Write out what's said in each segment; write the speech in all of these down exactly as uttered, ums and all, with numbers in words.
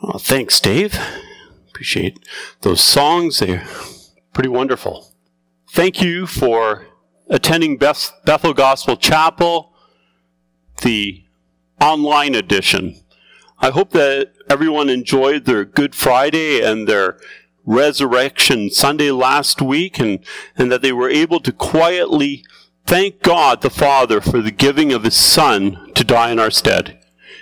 Oh, thanks, Dave. Appreciate those songs. They're pretty wonderful. Thank you for attending Beth- Bethel Gospel Chapel, the online edition. I hope that everyone enjoyed their Good Friday and their Resurrection Sunday last week, and, and that they were able to quietly thank God the Father for the giving of His Son to die in our stead.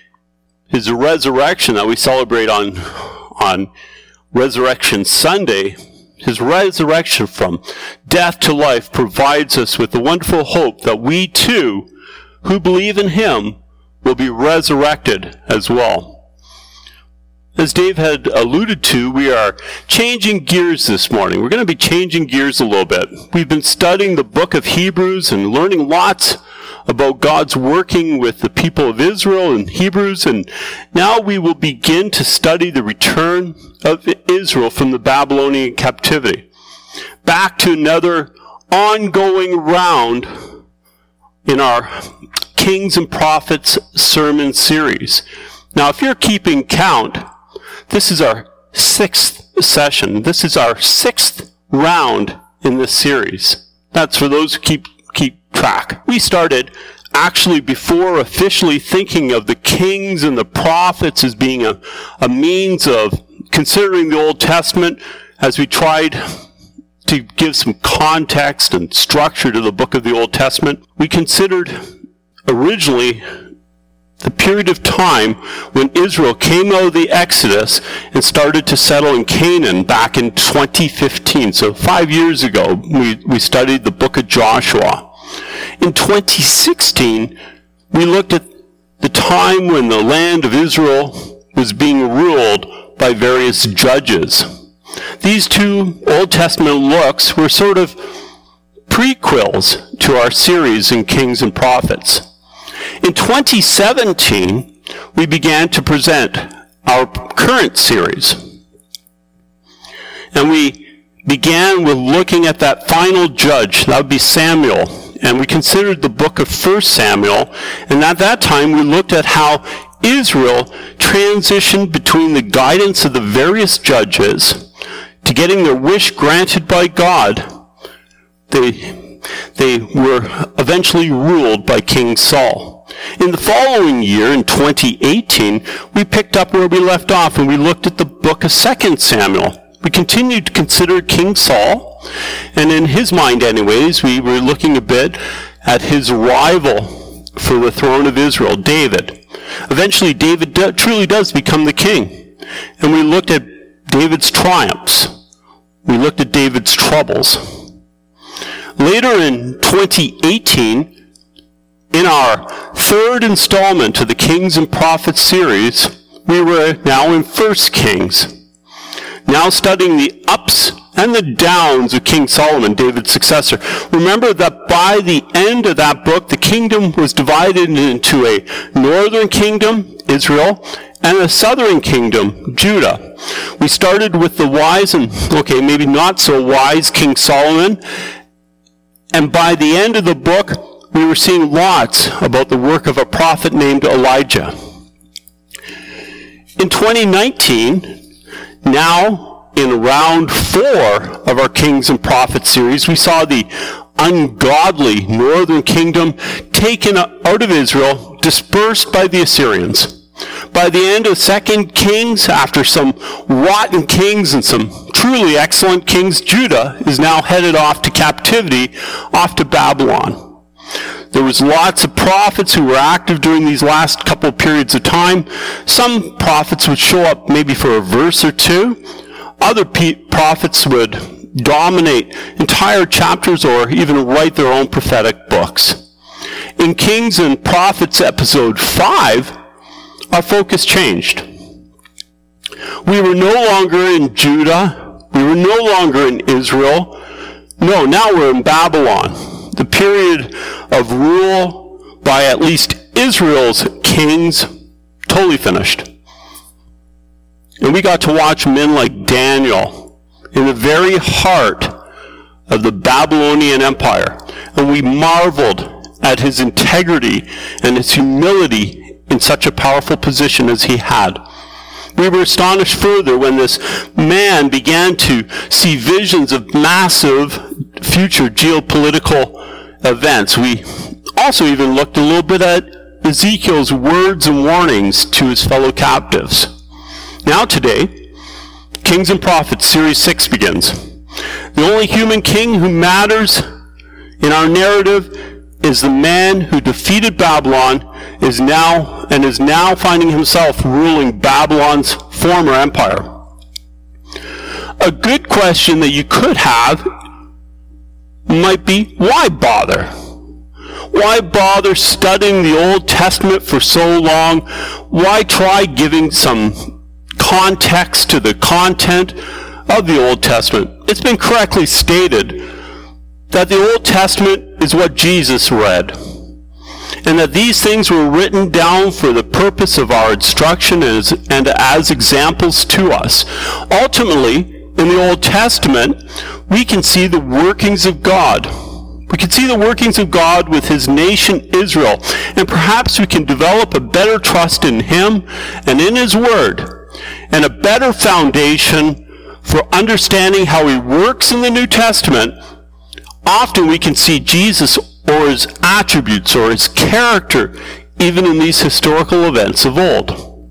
His resurrection that we celebrate on, on Resurrection Sunday, His resurrection from death to life provides us with the wonderful hope that we too, who believe in Him, will be resurrected as well. As Dave had alluded to, we are changing gears this morning. We're going to be changing gears a little bit. We've been studying the book of Hebrews and learning lots about God's working with the people of Israel and Hebrews, and now we will begin to study the return of Israel from the Babylonian captivity. Back to another ongoing round in our Kings and Prophets sermon series. Now, if you're keeping count, this is our sixth session. This is our sixth round in this series. That's for those who keep keep track. We started actually before officially thinking of the kings and the prophets as being a, a means of considering the Old Testament, as we tried to give some context and structure to the book of the Old Testament. We considered originally the period of time when Israel came out of the Exodus and started to settle in Canaan back in twenty fifteen. So five years ago, we, we studied the book of Joshua. In twenty sixteen, we looked at the time when the land of Israel was being ruled by various judges. These two Old Testament looks were sort of prequels to our series in Kings and Prophets. In twenty seventeen, we began to present our current series. And we began with looking at that final judge, that would be Samuel. And we considered the book of First Samuel. And at that time, we looked at how Israel transitioned between the guidance of the various judges to getting their wish granted by God. They, they were eventually ruled by King Saul. In the following year, in twenty eighteen, we picked up where we left off and we looked at the book of Second Samuel. We continued to consider King Saul, and in his mind anyways, we were looking a bit at his rival for the throne of Israel, David. Eventually, David do, truly does become the king, and we looked at David's triumphs. We looked at David's troubles. Later in twenty eighteen, in our third installment of the Kings and Prophets series, we were now in First Kings, now studying the ups and the downs of King Solomon, David's successor. Remember that by the end of that book, the kingdom was divided into a northern kingdom, Israel, and a southern kingdom, Judah. We started with the wise and, okay, maybe not so wise King Solomon, and by the end of the book, we were seeing lots about the work of a prophet named Elijah. In twenty nineteen, now in round four of our Kings and Prophets series, we saw the ungodly northern kingdom taken out of Israel, dispersed by the Assyrians. By the end of Second Kings, after some rotten kings and some truly excellent kings, Judah is now headed off to captivity, off to Babylon. There was lots of prophets who were active during these last couple of periods of time. Some prophets would show up maybe for a verse or two. Other pe- prophets would dominate entire chapters or even write their own prophetic books. In Kings and Prophets episode five, our focus changed. We were no longer in Judah. We were no longer in Israel. No, now we're in Babylon. The period of rule by at least Israel's kings totally finished. And we got to watch men like Daniel in the very heart of the Babylonian Empire. And we marveled at his integrity and his humility in such a powerful position as he had. We were astonished further when this man began to see visions of massive future geopolitical events. We also even looked a little bit at Ezekiel's words and warnings to his fellow captives. Now today, Kings and Prophets, Series six begins. The only human king who matters in our narrative is the man who defeated Babylon is now and is now finding himself ruling Babylon's former empire. A good question that you could have might be, why bother? Why bother studying the Old Testament for so long? Why try giving some context to the content of the Old Testament? It's been correctly stated that the Old Testament is what Jesus read, and that these things were written down for the purpose of our instruction as, and as examples to us. Ultimately, in the Old Testament, we can see the workings of God. We can see the workings of God with his nation Israel, and perhaps we can develop a better trust in him and in his word, and a better foundation for understanding how he works in the New Testament. Often we can see Jesus or his attributes or his character even in these historical events of old.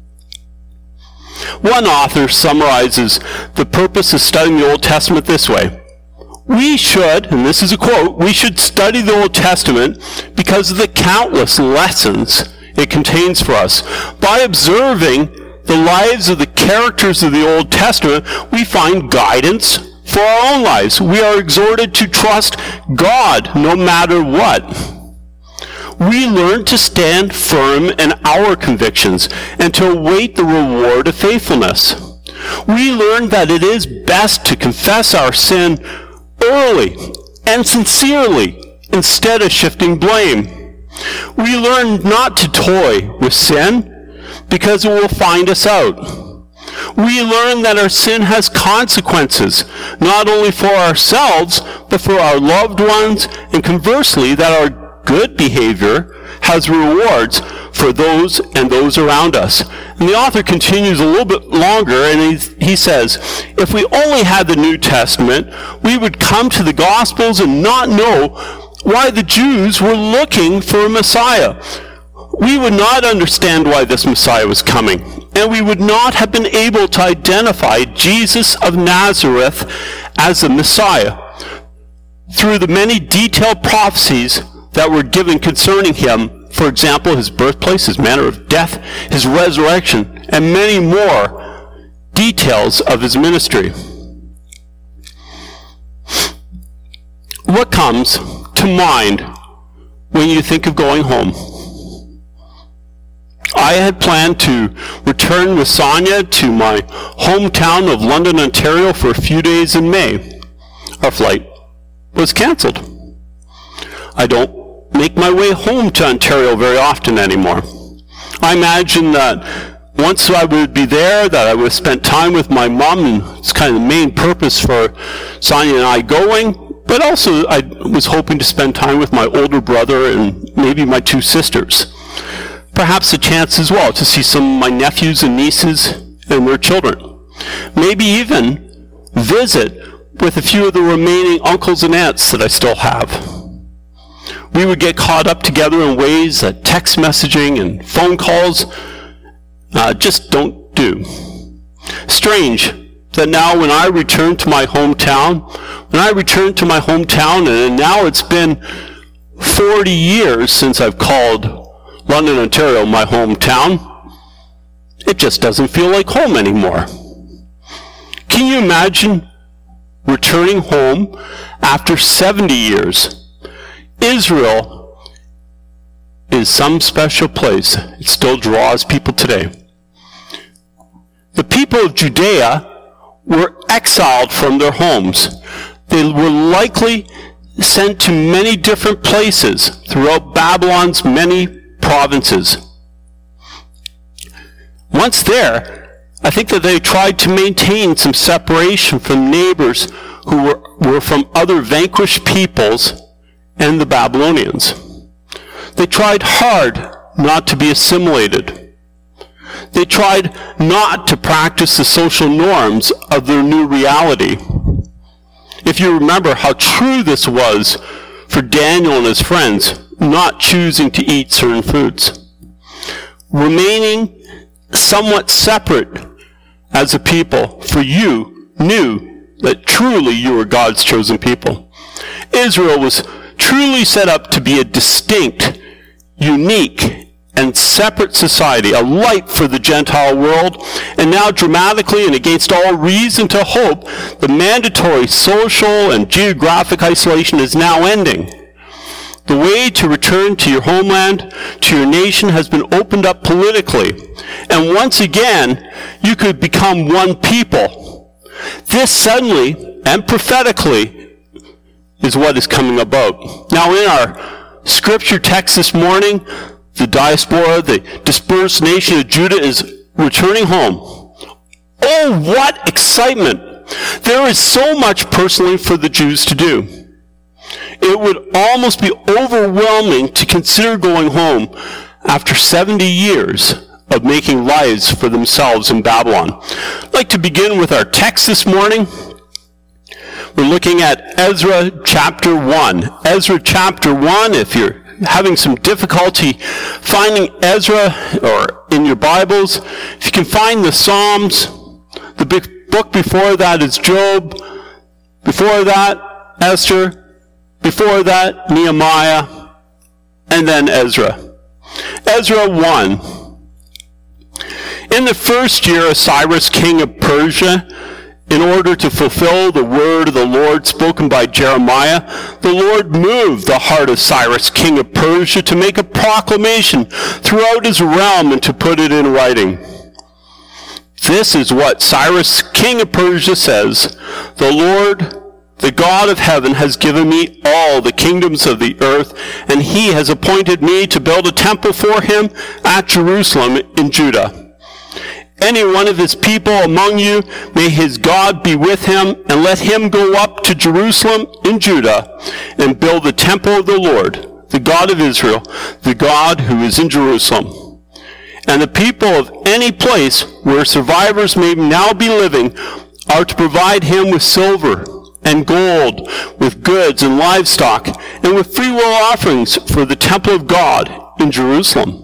One author summarizes the purpose of studying the Old Testament this way. We should, and this is a quote, we should study the Old Testament because of the countless lessons it contains for us. By observing the lives of the characters of the Old Testament, we find guidance for our own lives. We are exhorted to trust God no matter what. We learn to stand firm in our convictions and to await the reward of faithfulness. We learn that it is best to confess our sin early and sincerely instead of shifting blame. We learn not to toy with sin because it will find us out. We learn that our sin has consequences, not only for ourselves, but for our loved ones, and conversely, that our good behavior has rewards for those and those around us. And the author continues a little bit longer, and he, he says, if we only had the New Testament, we would come to the Gospels and not know why the Jews were looking for a Messiah. We would not understand why this Messiah was coming, and we would not have been able to identify Jesus of Nazareth as the Messiah through the many detailed prophecies that were given concerning him. For example, his birthplace, his manner of death, his resurrection, and many more details of his ministry. What comes to mind when you think of going home? I had planned to return with Sonia to my hometown of London, Ontario for a few days in May. Our flight was cancelled. I don't make my way home to Ontario very often anymore. I imagine that once I would be there, that I would have spent time with my mom, and it's kind of the main purpose for Sonia and I going, but also I was hoping to spend time with my older brother and maybe my two sisters. Perhaps a chance as well to see some of my nephews and nieces and their children. Maybe even visit with a few of the remaining uncles and aunts that I still have. We would get caught up together in ways that text messaging and phone calls uh, just don't do. Strange that now when I return to my hometown, when I return to my hometown, and now it's been forty years since I've called London, Ontario my hometown, it just doesn't feel like home anymore. Can you imagine returning home after seventy years? Israel is some special place. It still draws people today. The people of Judea were exiled from their homes. They were likely sent to many different places throughout Babylon's many provinces. Once there, I think that they tried to maintain some separation from neighbors who were, were from other vanquished peoples and the Babylonians. They tried hard not to be assimilated. They tried not to practice the social norms of their new reality. If you remember how true this was for Daniel and his friends, not choosing to eat certain foods. Remaining somewhat separate as a people, for you knew that truly you were God's chosen people. Israel was truly set up to be a distinct, unique, and separate society, a light for the Gentile world, and now dramatically and against all reason to hope, the mandatory social and geographic isolation is now ending. The way to return to your homeland, to your nation, has been opened up politically, and once again, you could become one people. This suddenly and prophetically is what is coming about. Now, in our scripture text this morning, the diaspora, the dispersed nation of Judah, is returning home. Oh, what excitement! There is so much personally for the Jews to do. It would almost be overwhelming to consider going home after seventy years of making lives for themselves in Babylon. I'd like to begin with our text this morning. We're looking at Ezra chapter one. Ezra chapter one, if you're having some difficulty finding Ezra or in your Bibles, if you can find the Psalms, the big book before that is Job, before that Esther, before that Nehemiah, and then Ezra. Ezra one. In the first year of Cyrus, king of Persia, in order to fulfill the word of the Lord spoken by Jeremiah, the Lord moved the heart of Cyrus, king of Persia, to make a proclamation throughout his realm and to put it in writing. This is what Cyrus, king of Persia, says: "The Lord, the God of heaven, has given me all the kingdoms of the earth, and he has appointed me to build a temple for him at Jerusalem in Judah. Any one of his people among you, may his God be with him, and let him go up to Jerusalem in Judah and build the temple of the Lord, the God of Israel, the God who is in Jerusalem. And the people of any place where survivors may now be living are to provide him with silver and gold, with goods and livestock, and with freewill offerings for the temple of God in Jerusalem."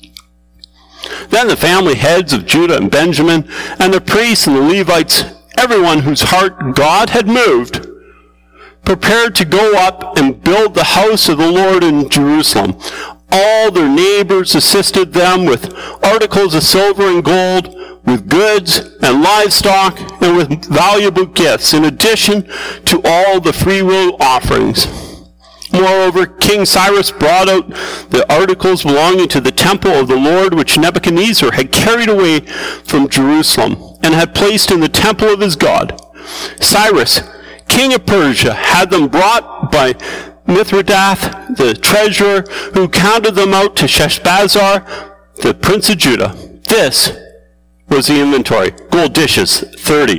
Then the family heads of Judah and Benjamin, and the priests and the Levites, everyone whose heart God had moved, prepared to go up and build the house of the Lord in Jerusalem. All their neighbors assisted them with articles of silver and gold, with goods and livestock, and with valuable gifts, in addition to all the freewill offerings. Moreover, King Cyrus brought out the articles belonging to the temple of the Lord, which Nebuchadnezzar had carried away from Jerusalem and had placed in the temple of his God. Cyrus, king of Persia, had them brought by Mithredath, the treasurer, who counted them out to Sheshbazzar, the prince of Judah. This was the inventory. Gold dishes, thirty.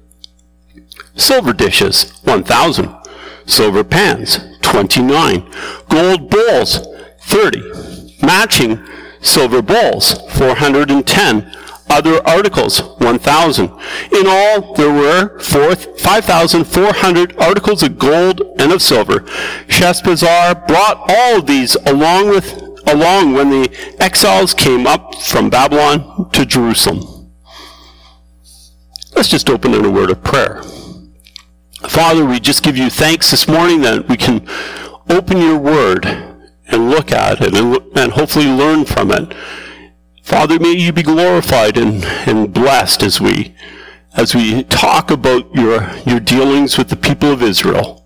Silver dishes, one thousand. Silver pans, twenty-nine. Gold bowls, thirty. Matching silver bowls, four hundred ten. Other articles, one thousand. In all, there were five thousand four hundred articles of gold and of silver. Sheshbazzar brought all of these along with along when the exiles came up from Babylon to Jerusalem. Let's just open in a word of prayer. Father, we just give you thanks this morning that we can open your word and look at it and, and hopefully learn from it. Father, may you be glorified and, and blessed as we as we talk about your, your dealings with the people of Israel.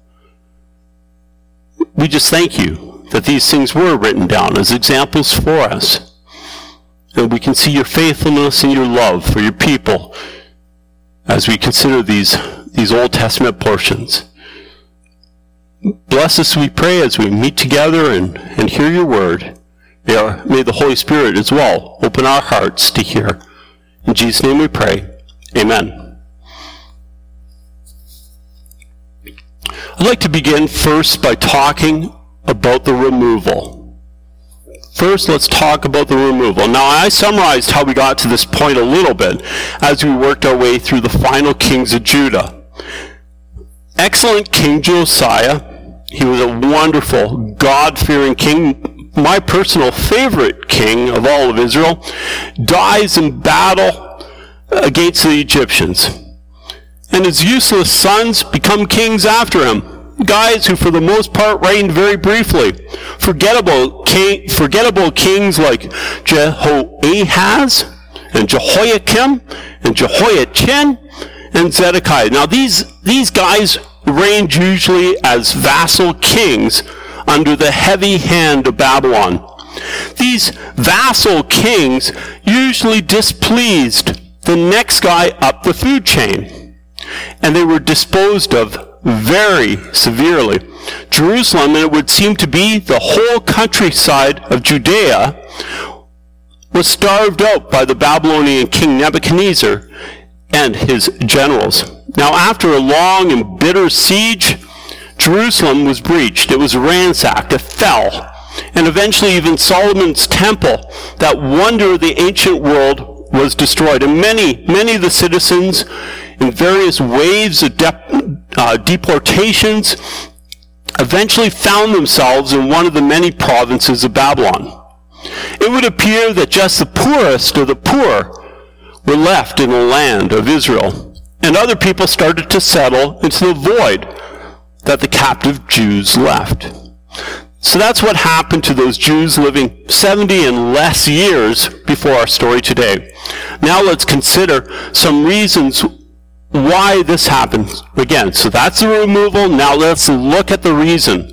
We just thank you that these things were written down as examples for us. And we can see your faithfulness and your love for your people as we consider these these Old Testament portions. Bless us, we pray, as we meet together and, and hear your word. May, our, may the Holy Spirit as well open our hearts to hear. In Jesus' name we pray. Amen. I'd like to begin first by talking about the removal. First, let's talk about the removal. Now, I summarized how we got to this point a little bit as we worked our way through the final kings of Judah. Excellent King Josiah. He was a wonderful, God-fearing king, my personal favorite king of all of Israel, dies in battle against the Egyptians. And his useless sons become kings after him. Guys who for the most part reigned very briefly. Forgettable, king, forgettable kings like Jehoahaz and Jehoiakim and Jehoiachin and Zedekiah. Now these, these guys reigned usually as vassal kings under the heavy hand of Babylon. These vassal kings usually displeased the next guy up the food chain, and they were disposed of very severely. Jerusalem, and it would seem to be the whole countryside of Judea, was starved out by the Babylonian king Nebuchadnezzar and his generals. Now, after a long and bitter siege, Jerusalem was breached. It was ransacked. It fell. And eventually even Solomon's temple, that wonder of the ancient world, was destroyed. And many, many of the citizens, in various waves of de- uh, deportations, eventually found themselves in one of the many provinces of Babylon. It would appear that just the poorest of the poor were left in the land of Israel, and other people started to settle into the void that the captive Jews left. So that's what happened to those Jews living seventy and less years before our story today. Now let's consider some reasons why this happened again. So that's the removal. Now let's look at the reason.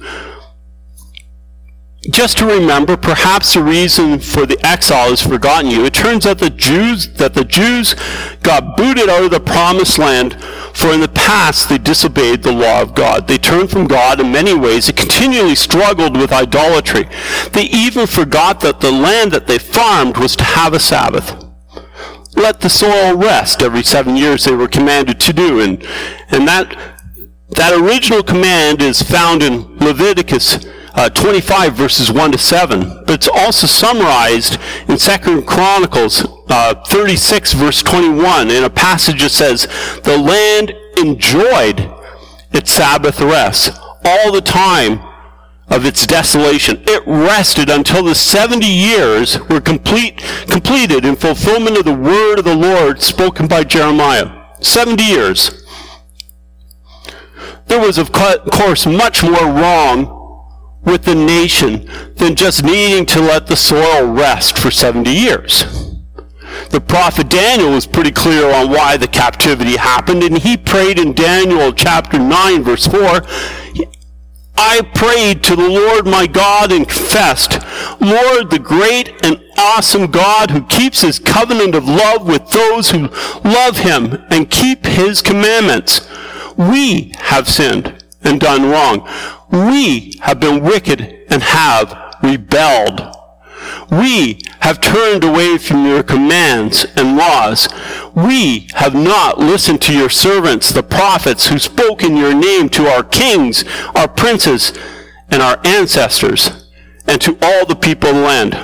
Just to remember, perhaps the reason for the exile has forgotten you. It turns out the Jews, that the Jews got booted out of the promised land, for in the past they disobeyed the law of God. They turned from God in many ways. They continually struggled with idolatry. They even forgot that the land that they farmed was to have a Sabbath. Let the soil rest every seven years they were commanded to do. And, and that, that original command is found in Leviticus Uh, twenty-five verses one to seven, but it's also summarized in Second Chronicles uh, thirty-six verse twenty-one in a passage that says, the land enjoyed its Sabbath rest all the time of its desolation. It rested until the seventy years were complete, completed in fulfillment of the word of the Lord spoken by Jeremiah. seventy years. There was, of course, much more wrong with the nation than just needing to let the soil rest for seventy years. The prophet Daniel was pretty clear on why the captivity happened, and he prayed in Daniel chapter nine verse four, I prayed to the Lord my God and confessed, Lord, the great and awesome God who keeps his covenant of love with those who love him and keep his commandments. We have sinned and done wrong. We have been wicked and have rebelled. We have turned away from your commands and laws. We have not listened to your servants, the prophets, who spoke in your name to our kings, our princes, and our ancestors, and to all the people of the land.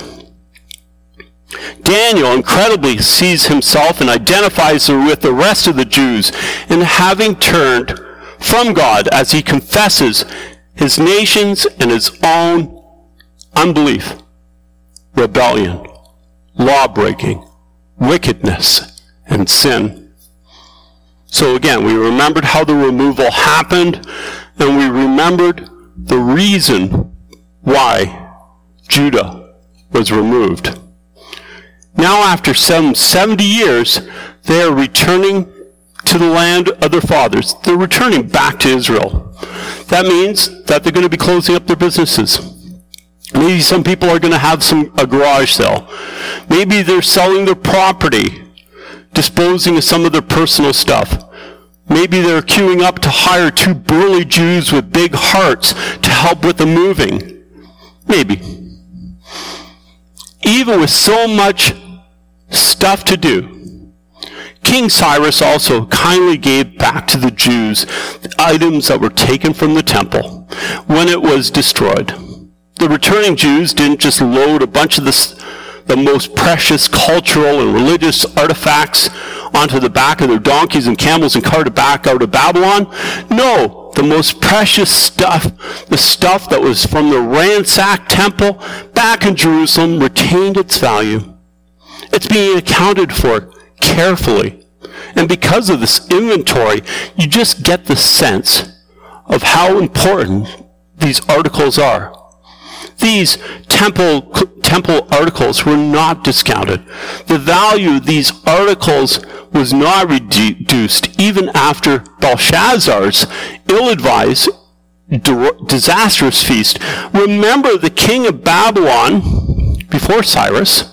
Daniel incredibly sees himself and identifies with the rest of the Jews in having turned from God as he confesses his nations and his own unbelief, rebellion, law-breaking, wickedness, and sin. So again, we remembered how the removal happened, and we remembered the reason why Judah was removed. Now, after some seventy years, they are returning to the land of their fathers. They're returning back to Israel. That means that they're going to be closing up their businesses. Maybe some people are going to have some a garage sale. Maybe they're selling their property, disposing of some of their personal stuff. Maybe they're queuing up to hire two burly Jews with big hearts to help with the moving. Maybe. Even with so much stuff to do, King Cyrus also kindly gave back to the Jews the items that were taken from the temple when it was destroyed. The returning Jews didn't just load a bunch of the, the most precious cultural and religious artifacts onto the back of their donkeys and camels and carted back out of Babylon. No, the most precious stuff, the stuff that was from the ransacked temple back in Jerusalem, retained its value. It's being accounted for carefully. And because of this inventory, you just get the sense of how important these articles are. These temple, temple articles were not discounted. The value of these articles was not reduced even after Belshazzar's ill-advised, disastrous feast. Remember, the king of Babylon, before Cyrus,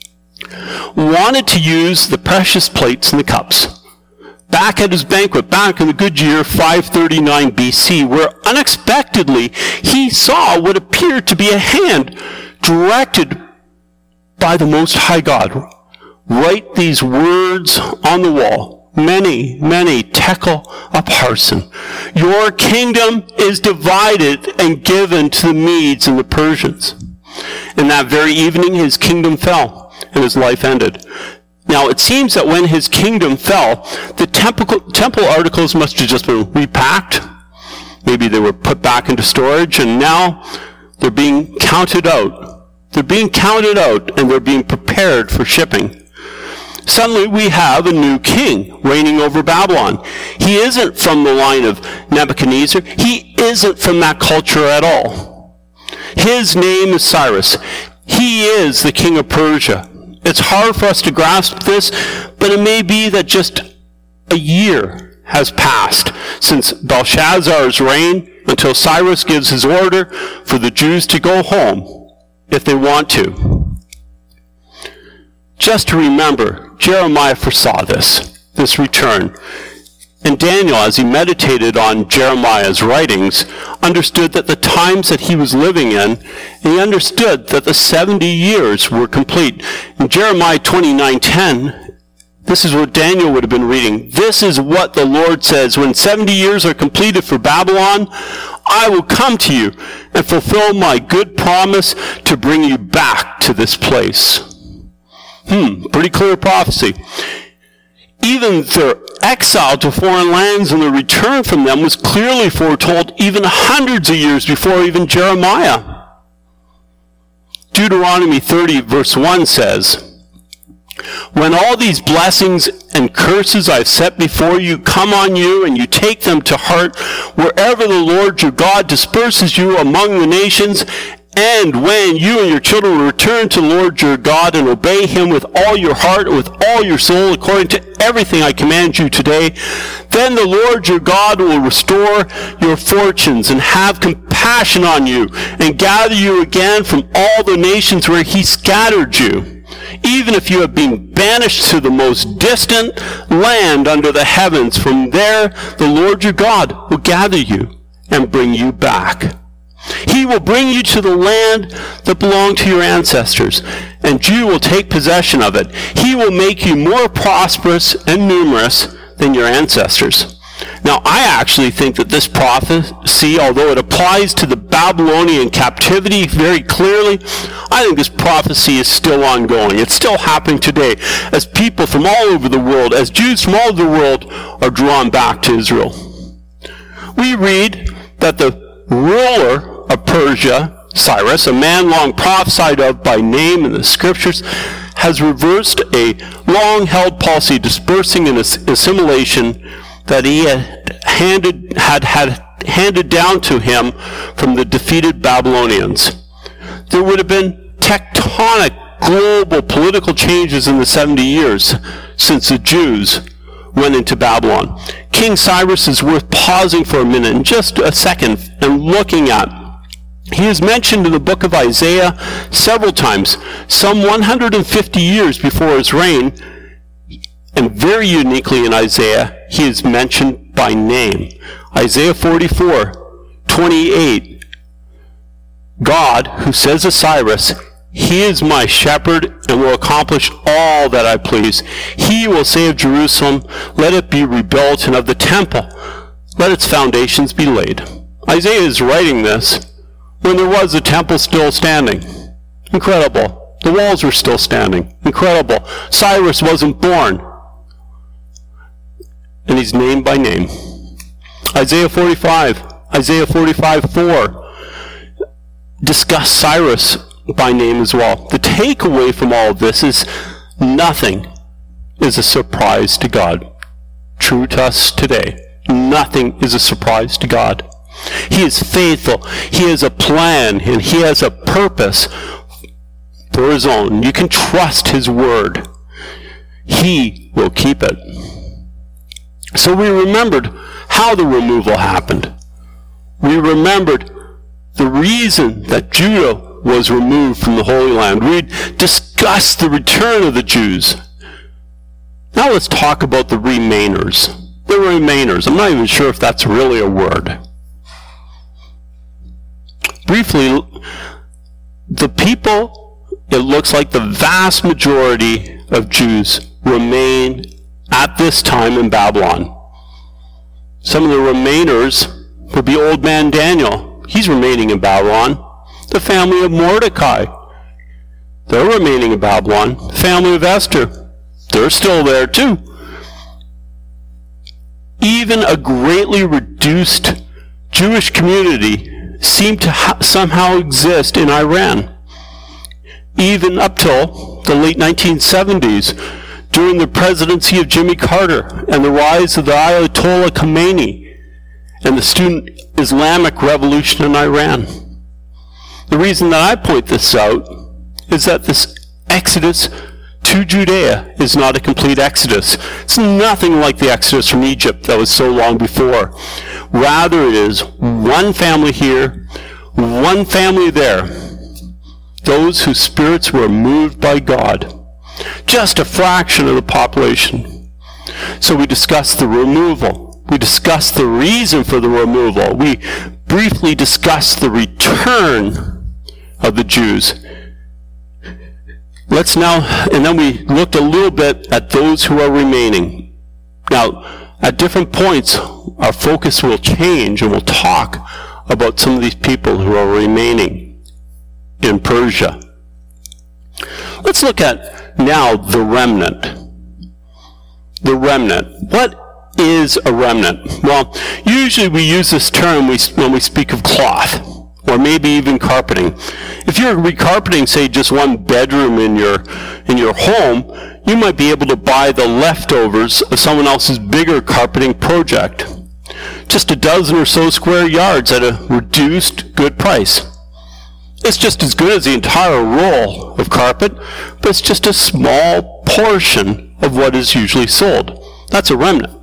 wanted to use the precious plates and the cups back at his banquet, back in the good year five thirty-nine B C, where unexpectedly he saw what appeared to be a hand directed by the Most High God. Write these words on the wall. Many, many tekel upharsin. Your kingdom is divided and given to the Medes and the Persians. And that very evening his kingdom fell and his life ended. Now, it seems that when his kingdom fell, the temple, temple articles must have just been repacked. Maybe they were put back into storage, and now they're being counted out. They're being counted out, and they're being prepared for shipping. Suddenly, we have a new king reigning over Babylon. He isn't from the line of Nebuchadnezzar. He isn't from that culture at all. His name is Cyrus. He is the king of Persia. It's hard for us to grasp this, but it may be that just a year has passed since Belshazzar's reign until Cyrus gives his order for the Jews to go home if they want to. Just to remember, Jeremiah foresaw this, this return. And Daniel, as he meditated on Jeremiah's writings, understood that the times that he was living in, and he understood that the seventy years were complete. In Jeremiah twenty-nine ten, this is what Daniel would have been reading. This is what the Lord says, when seventy years are completed for Babylon, I will come to you and fulfill my good promise to bring you back to this place. Hmm, pretty clear prophecy. Even their exile to foreign lands and the return from them was clearly foretold even hundreds of years before even Jeremiah. Deuteronomy thirty verse one says, when all these blessings and curses I've set before you come on you, and you take them to heart wherever the Lord your God disperses you among the nations, and when you and your children return to the Lord your God and obey him with all your heart and with all your soul according to everything I command you today, then the Lord your God will restore your fortunes and have compassion on you and gather you again from all the nations where he scattered you. Even if you have been banished to the most distant land under the heavens, from there the Lord your God will gather you and bring you back. He will bring you to the land that belonged to your ancestors, and you will take possession of it. He will make you more prosperous and numerous than your ancestors. Now, I actually think that this prophecy, although it applies to the Babylonian captivity very clearly, I think this prophecy is still ongoing. It's still happening today as people from all over the world, as Jews from all over the world, are drawn back to Israel. We read that the ruler of Persia, Cyrus, a man long prophesied of by name in the scriptures, has reversed a long-held policy dispersing and assimilation that he had handed, had, had handed down to him from the defeated Babylonians. There would have been tectonic global political changes in the seventy years since the Jews went into Babylon. King Cyrus is worth pausing for a minute, in just a second, and looking at. He is mentioned in the book of Isaiah several times, some one hundred fifty years before his reign, and very uniquely in Isaiah, he is mentioned by name. Isaiah forty-four twenty-eight, God, who says of Cyrus, he is my shepherd and will accomplish all that I please. He will say of Jerusalem, let it be rebuilt, and of the temple, let its foundations be laid. Isaiah is writing this when there was a temple still standing. Incredible. The walls were still standing. Incredible. Cyrus wasn't born. And he's named by name. Isaiah forty-five, Isaiah forty-five four discuss Cyrus by name as well. The takeaway from all of this is nothing is a surprise to God. True to us today. Nothing is a surprise to God. He is faithful. He has a plan and he has a purpose for his own. You can trust his word. He will keep it. So we remembered how the removal happened. We remembered the reason that Judah was removed from the Holy Land. We discussed the return of the Jews. Now let's talk about the remainers. The remainers. I'm not even sure if that's really a word. Briefly, the people, it looks like the vast majority of Jews remain at this time in Babylon. Some of the remainers would be old man Daniel. He's remaining in Babylon. The family of Mordecai, they're remaining in Babylon. The family of Esther, they're still there too. Even a greatly reduced Jewish community seemed to ha- somehow exist in Iran. Even up till the late nineteen seventies, during the presidency of Jimmy Carter and the rise of the Ayatollah Khomeini and the student Islamic revolution in Iran. The reason that I point this out is that this exodus to Judea is not a complete exodus. It's nothing like the exodus from Egypt that was so long before. Rather, it is one family here, one family there. Those whose spirits were moved by God. Just a fraction of the population. So we discussed the removal. We discussed the reason for the removal. We briefly discussed the return of the Jews. Let's now, and then we looked a little bit at those who are remaining. Now, at different points, our focus will change and we'll talk about some of these people who are remaining in Persia. Let's look at now the remnant. The remnant. What is a remnant? Well, usually we use this term when we speak of cloth, or maybe even carpeting. If you're recarpeting, say, just one bedroom in your in your home, you might be able to buy the leftovers of someone else's bigger carpeting project. Just a dozen or so square yards at a reduced good price. It's just as good as the entire roll of carpet, but it's just a small portion of what is usually sold. That's a remnant.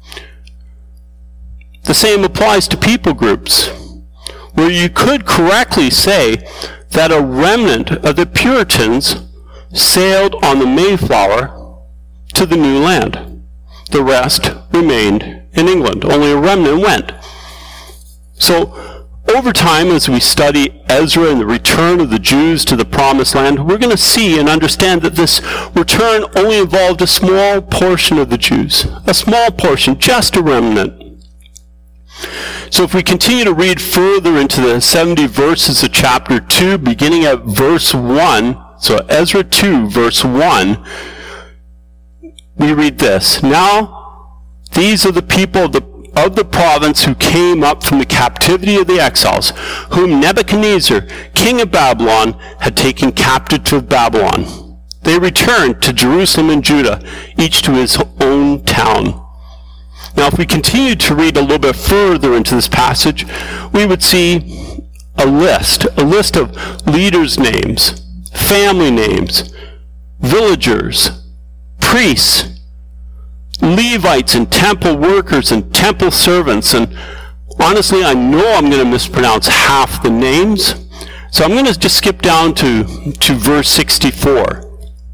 The same applies to people groups, where you could correctly say that a remnant of the Puritans sailed on the Mayflower to the new land. The rest remained in England. Only a remnant went. So, over time, as we study Ezra and the return of the Jews to the Promised Land, we're going to see and understand that this return only involved a small portion of the Jews. A small portion, just a remnant. So if we continue to read further into the seventy verses of chapter two, beginning at verse one, so Ezra two, verse one, we read this. Now, these are the people of the of the province who came up from the captivity of the exiles, whom Nebuchadnezzar, king of Babylon, had taken captive to Babylon. They returned to Jerusalem and Judah, each to his own town. Now, if we continue to read a little bit further into this passage, we would see a list, a list of leaders' names, family names, villagers, priests, Levites and temple workers and temple servants. And honestly, I know I'm going to mispronounce half the names. So I'm going to just skip down to, to verse sixty-four.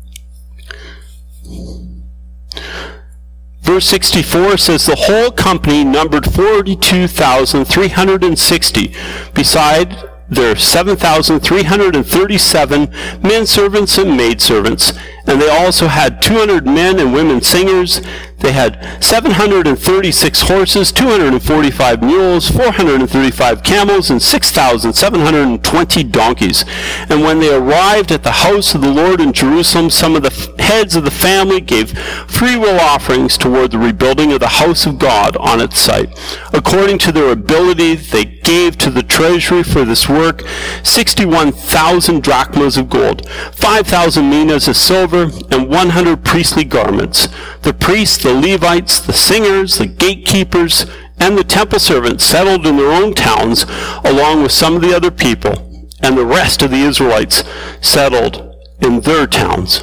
Verse sixty-four says, the whole company numbered forty-two thousand three hundred sixty, beside their seven thousand three hundred thirty-seven men servants and maid servants, and they also had two hundred men and women singers. They had seven hundred thirty-six horses, two hundred forty-five mules, four hundred thirty-five camels, and six thousand seven hundred twenty donkeys. And when they arrived at the house of the Lord in Jerusalem, some of the f- heads of the family gave freewill offerings toward the rebuilding of the house of God on its site. According to their ability, they gave to the treasury for this work sixty-one thousand drachmas of gold, five thousand minas of silver, and one hundred priestly garments. The priests, the Levites, the singers, the gatekeepers, and the temple servants settled in their own towns, along with some of the other people, and the rest of the Israelites settled in their towns.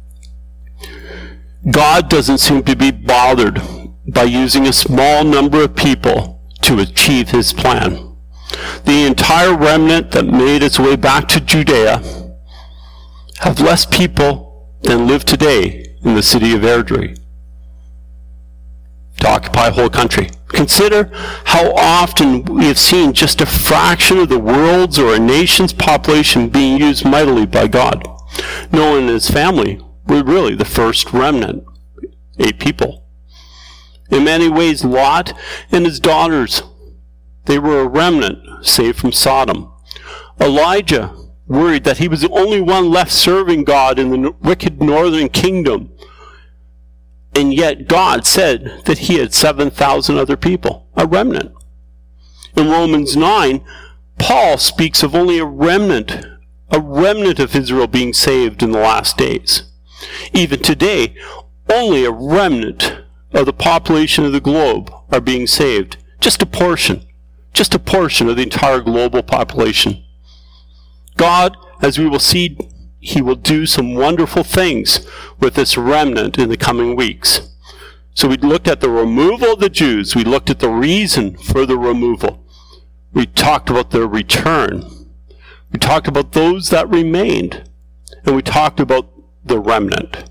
God doesn't seem to be bothered by using a small number of people to achieve his plan. The entire remnant that made its way back to Judea have less people than live today in the city of Airdrie to occupy a whole country. Consider how often we have seen just a fraction of the world's or a nation's population being used mightily by God. Noah and his family were really the first remnant, eight people. In many ways, Lot and his daughters, they were a remnant saved from Sodom. Elijah worried that he was the only one left serving God in the wicked northern kingdom. And yet God said that he had seven thousand other people, a remnant. In Romans nine, Paul speaks of only a remnant, a remnant of Israel being saved in the last days. Even today, only a remnant of the population of the globe are being saved. Just a portion. Just a portion of the entire global population. God, as we will see, he will do some wonderful things with this remnant in the coming weeks. So we looked at the removal of the Jews. We looked at the reason for the removal. We talked about their return. We talked about those that remained. And we talked about the remnant.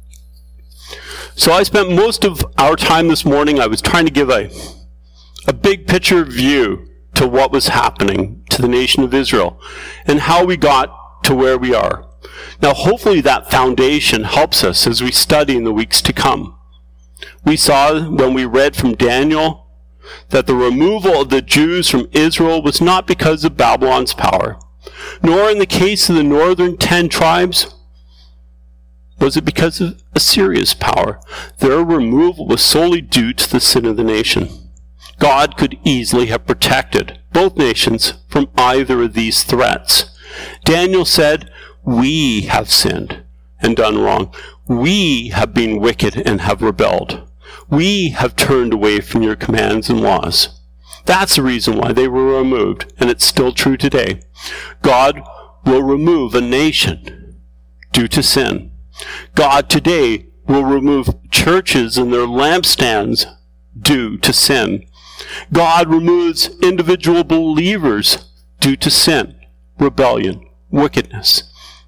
So I spent most of our time this morning, I was trying to give a, a big picture view to what was happening to the nation of Israel and how we got to where we are. Now, hopefully that foundation helps us as we study in the weeks to come. We saw when we read from Daniel that the removal of the Jews from Israel was not because of Babylon's power, nor in the case of the northern ten tribes was it because of Assyria's power. Their removal was solely due to the sin of the nation. God could easily have protected both nations from either of these threats. Daniel said, "We have sinned and done wrong. We have been wicked and have rebelled. We have turned away from your commands and laws." That's the reason why they were removed, and it's still true today. God will remove a nation due to sin. God today will remove churches and their lampstands due to sin. God removes individual believers due to sin, rebellion, wickedness.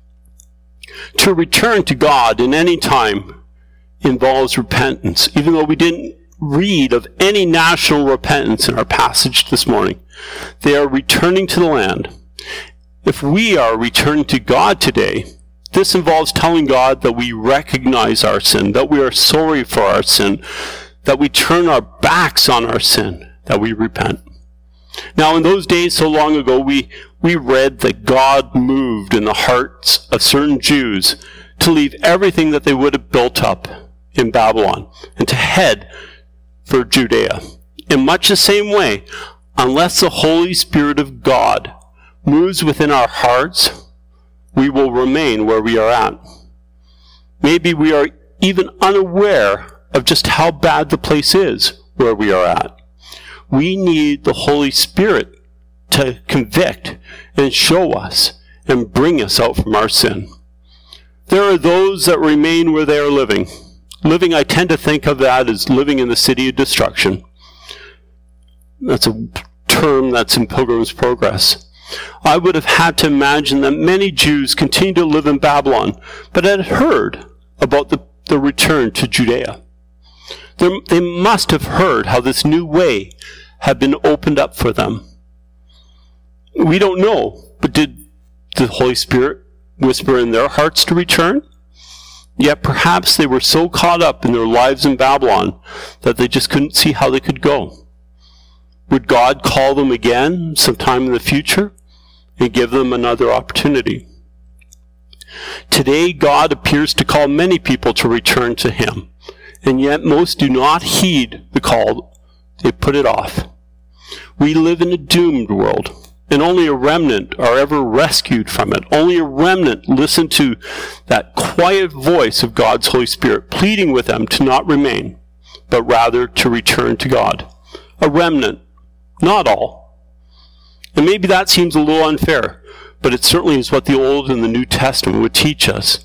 To return to God in any time involves repentance, even though we didn't read of any national repentance in our passage this morning. They are returning to the land. If we are returning to God today, this involves telling God that we recognize our sin, that we are sorry for our sin, that we turn our backs on our sin, that we repent. Now, in those days so long ago, we, we read that God moved in the hearts of certain Jews to leave everything that they would have built up in Babylon and to head for Judea. In much the same way, unless the Holy Spirit of God moves within our hearts, we will remain where we are at. Maybe we are even unaware of just how bad the place is where we are at. We need the Holy Spirit to convict and show us and bring us out from our sin. There are those that remain where they are living. Living, I tend to think of that as living in the city of destruction. That's a term that's in Pilgrim's Progress. I would have had to imagine that many Jews continue to live in Babylon, but had heard about the, the return to Judea. They're, they must have heard how this new way had been opened up for them. We don't know, but did the Holy Spirit whisper in their hearts to return? Yet perhaps they were so caught up in their lives in Babylon that they just couldn't see how they could go. Would God call them again sometime in the future and give them another opportunity? Today, God appears to call many people to return to Him, and yet most do not heed the call. They put it off. We live in a doomed world, and only a remnant are ever rescued from it. Only a remnant listen to that quiet voice of God's Holy Spirit, pleading with them to not remain, but rather to return to God. A remnant, not all. And maybe that seems a little unfair, but it certainly is what the Old and the New Testament would teach us.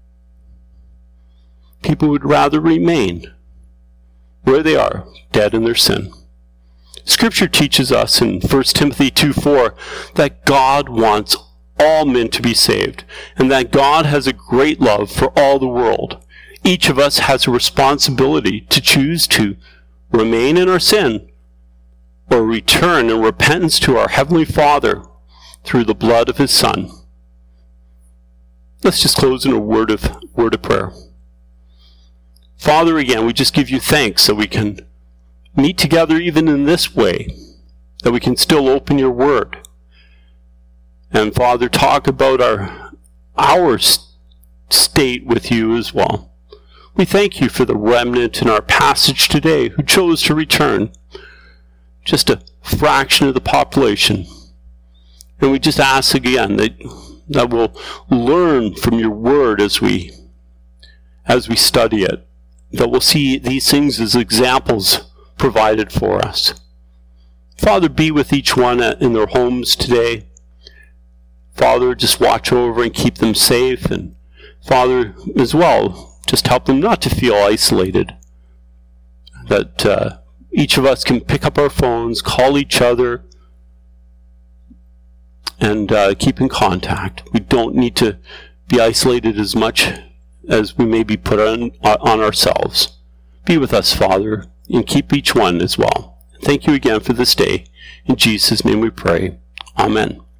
People would rather remain where they are, dead in their sin. Scripture teaches us in First Timothy two four that God wants all men to be saved, and that God has a great love for all the world. Each of us has a responsibility to choose to remain in our sin or return in repentance to our Heavenly Father through the blood of His Son. Let's just close in a word of word of prayer. Father, again, we just give you thanks that we can meet together even in this way, that we can still open your word. And Father, talk about our, our state with you as well. We thank you for the remnant in our passage today who chose to return, just a fraction of the population. And we just ask again that, that we'll learn from your word as we, as we study it, that we'll see these things as examples provided for us. Father, be with each one in their homes today. Father, just watch over and keep them safe. And Father, as well, just help them not to feel isolated. That uh, each of us can pick up our phones, call each other, and uh, keep in contact. We don't need to be isolated as much as we may be put on, on ourselves. Be with us, Father, and keep each one as well. Thank you again for this day. In Jesus' name we pray. Amen.